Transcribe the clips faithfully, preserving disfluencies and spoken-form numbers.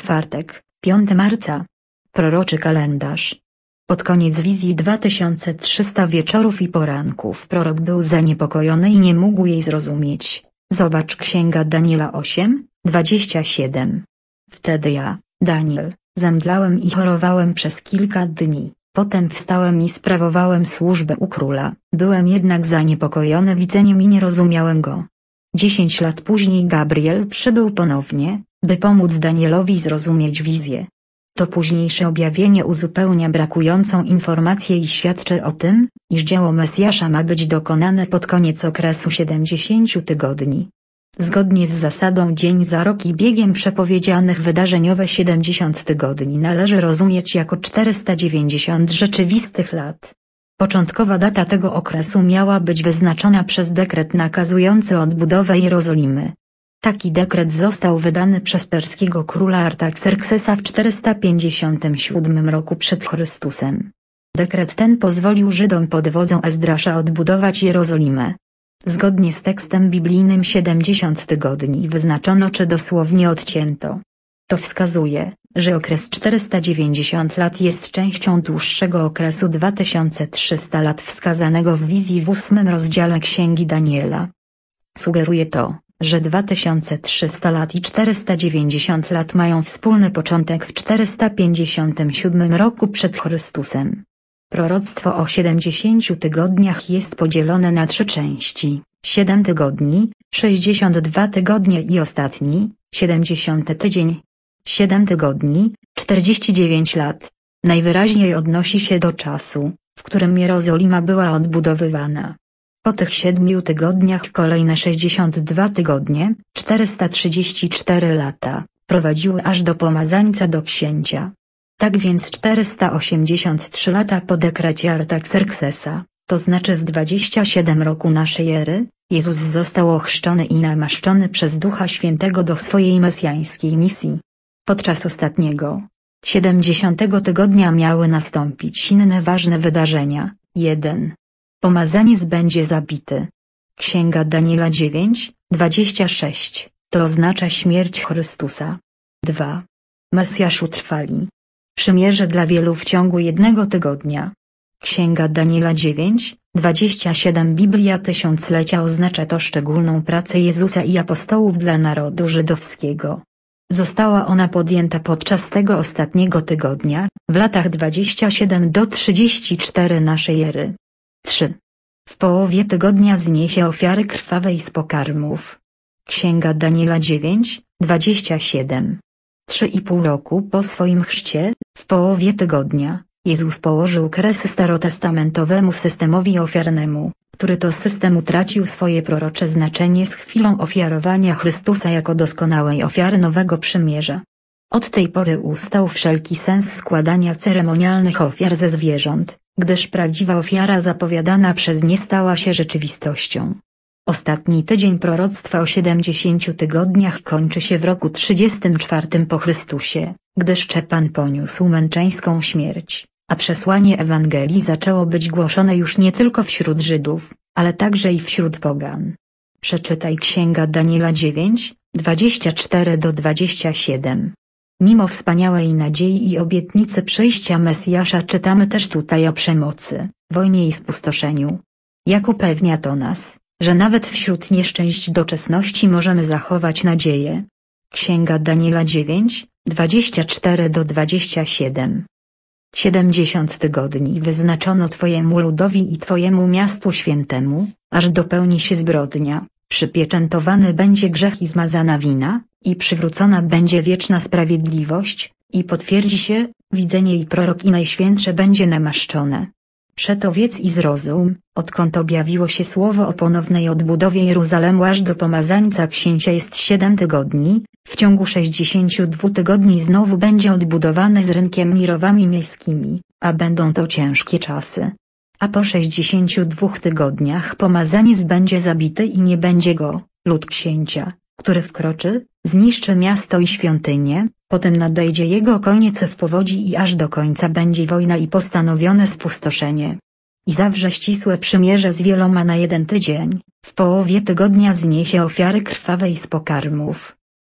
Czwartek, piątego marca. Proroczy kalendarz. Pod koniec wizji dwa tysiące trzysta wieczorów i poranków prorok był zaniepokojony i nie mógł jej zrozumieć. Zobacz Księga Daniela osiem, dwadzieścia siedem. Wtedy ja, Daniel, zemdlałem i chorowałem przez kilka dni, potem wstałem i sprawowałem służbę u króla. Byłem jednak zaniepokojony widzeniem i nie rozumiałem go. Dziesięć lat później Gabriel przybył ponownie, by pomóc Danielowi zrozumieć wizję. To późniejsze objawienie uzupełnia brakującą informację i świadczy o tym, iż dzieło Mesjasza ma być dokonane pod koniec okresu siedemdziesięciu tygodni. Zgodnie z zasadą dzień za rok i biegiem przepowiedzianych wydarzeniowe siedemdziesiąt tygodni należy rozumieć jako czterysta dziewięćdziesiąt rzeczywistych lat. Początkowa data tego okresu miała być wyznaczona przez dekret nakazujący odbudowę Jerozolimy. Taki dekret został wydany przez perskiego króla Artaxerxesa w czterysta pięćdziesiątym siódmym roku przed Chrystusem. Dekret ten pozwolił Żydom pod wodzą Ezdrasza odbudować Jerozolimę. Zgodnie z tekstem biblijnym siedemdziesiąt tygodni wyznaczono czy dosłownie odcięto. To wskazuje, że okres czterysta dziewięćdziesiąt lat jest częścią dłuższego okresu dwa tysiące trzysta lat wskazanego w wizji w ósmym rozdziale Księgi Daniela. Sugeruje to, że dwa tysiące trzysta lat i czterysta dziewięćdziesiąt lat mają wspólny początek w czterysta pięćdziesiątym siódmym roku przed Chrystusem. Proroctwo o siedemdziesięciu tygodniach jest podzielone na trzy części: siedem tygodni, sześćdziesiąt dwa tygodnie i ostatni, siedemdziesiąty tydzień. siedem tygodni, czterdzieści dziewięć lat. Najwyraźniej odnosi się do czasu, w którym Jerozolima była odbudowywana. Po tych siedmiu tygodniach kolejne sześćdziesiąt dwa tygodnie, czterysta trzydzieści cztery lata, prowadziły aż do pomazańca do księcia. Tak więc czterysta osiemdziesiąt trzy lata po dekrecie Artaxerxesa, to znaczy w dwudziestym siódmym roku naszej ery, Jezus został ochrzczony i namaszczony przez Ducha Świętego do swojej mesjańskiej misji. Podczas ostatniego, siedemdziesiątego tygodnia miały nastąpić inne ważne wydarzenia. jeden. Pomazaniec będzie zabity. Księga Daniela dziewięć, dwadzieścia sześć, to oznacza śmierć Chrystusa. dwa. Mesjasz utrwali. Przymierze dla wielu w ciągu jednego tygodnia. Księga Daniela dziewięć, dwadzieścia siedem. Biblia Tysiąclecia oznacza to szczególną pracę Jezusa i apostołów dla narodu żydowskiego. Została ona podjęta podczas tego ostatniego tygodnia, w latach dwudziestym siódmym do trzydziestego czwartego naszej ery. trzy. W połowie tygodnia zniesie ofiary krwawej z pokarmów. Księga Daniela dziewięć, dwadzieścia siedem. Trzy i pół roku po swoim chrzcie, w połowie tygodnia, Jezus położył kres starotestamentowemu systemowi ofiarnemu, który to system utracił swoje prorocze znaczenie z chwilą ofiarowania Chrystusa jako doskonałej ofiary nowego przymierza. Od tej pory ustał wszelki sens składania ceremonialnych ofiar ze zwierząt, gdyż prawdziwa ofiara zapowiadana przez nie stała się rzeczywistością. Ostatni tydzień proroctwa o siedemdziesięciu tygodniach kończy się w roku trzydziestym czwartym po Chrystusie, gdy Szczepan poniósł męczeńską śmierć, a przesłanie Ewangelii zaczęło być głoszone już nie tylko wśród Żydów, ale także i wśród pogan. Przeczytaj Księga Daniela dziewięć, dwadzieścia cztery do dwudziestego siódmego. Mimo wspaniałej nadziei i obietnicy przyjścia Mesjasza czytamy też tutaj o przemocy, wojnie i spustoszeniu. Jak upewnia to nas, że nawet wśród nieszczęść doczesności możemy zachować nadzieję. Księga Daniela dziewięć, dwadzieścia cztery do dwudziestego siódmego. Siedemdziesiąt tygodni wyznaczono Twojemu ludowi i Twojemu miastu świętemu, aż dopełni się zbrodnia, przypieczętowany będzie grzech i zmazana wina, i przywrócona będzie wieczna sprawiedliwość, i potwierdzi się widzenie i prorok i Najświętsze będzie namaszczone. Przeto wiedz i zrozum, odkąd objawiło się słowo o ponownej odbudowie Jeruzalemu aż do pomazańca księcia jest siedem tygodni, w ciągu sześćdziesięciu dwóch tygodni znowu będzie odbudowane z rynkiem i rowami miejskimi, a będą to ciężkie czasy. A po sześćdziesięciu dwóch tygodniach pomazaniec będzie zabity i nie będzie go, lud księcia, który wkroczy, zniszczy miasto i świątynię, potem nadejdzie jego koniec w powodzi i aż do końca będzie wojna i postanowione spustoszenie. I zawrze ścisłe przymierze z wieloma na jeden tydzień, w połowie tygodnia zniesie ofiary krwawej z pokarmów.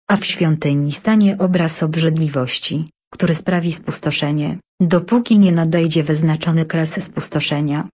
A w świątyni stanie obraz obrzydliwości, który sprawi spustoszenie, dopóki nie nadejdzie wyznaczony kres spustoszenia.